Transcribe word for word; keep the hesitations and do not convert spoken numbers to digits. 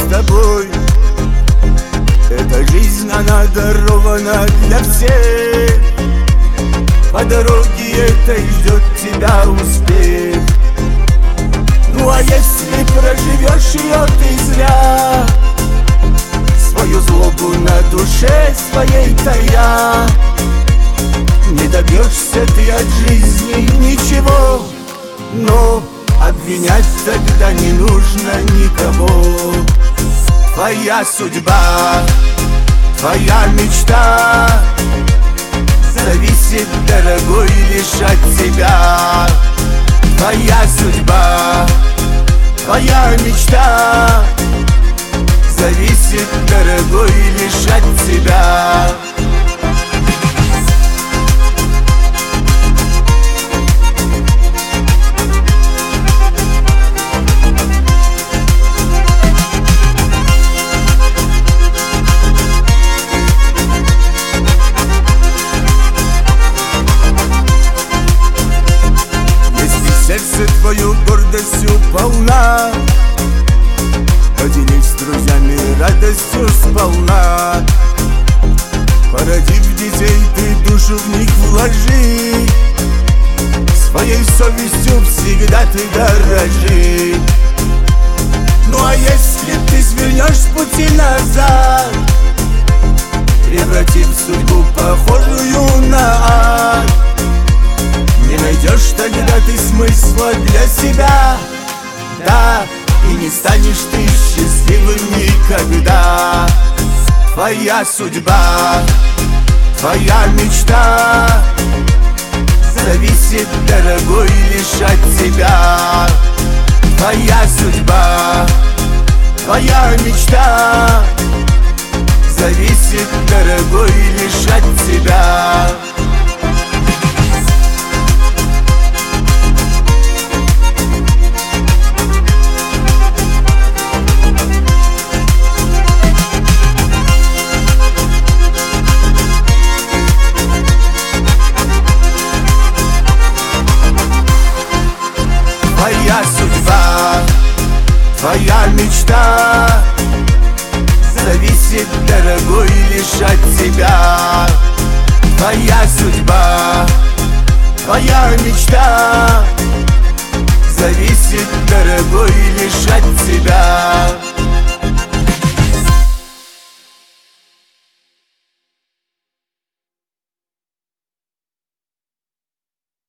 тобой. Эта жизнь, она дарована для всех. По дороге этой ждет тебя успех. Ну а если проживешь ее ты зря, свою злобу на душе своей тая, не добьешься ты от жизни ничего. Но обвинять тогда не нужно никого. Твоя судьба, твоя мечта зависит, дорогой, лишь от тебя. Твоя судьба, твоя мечта зависит, дорогой, лишь от тебя. Сердце твою гордостью полна, поделись с друзьями радостью сполна. Породив детей, ты душу в них вложи, своей совестью всегда ты дорожи. Ну а если ты свернешь с пути назад, превратив судьбу похожую на ад, не найдешь тогда ты смысла для себя, да, и не станешь ты счастливым никогда. Твоя судьба, твоя мечта зависит, дорогой, лишь от тебя. Твоя судьба, твоя мечта зависит, дорогой, лишь от тебя. Твоя судьба, твоя мечта зависит, дорогой, лишь от тебя. Твоя судьба, твоя мечта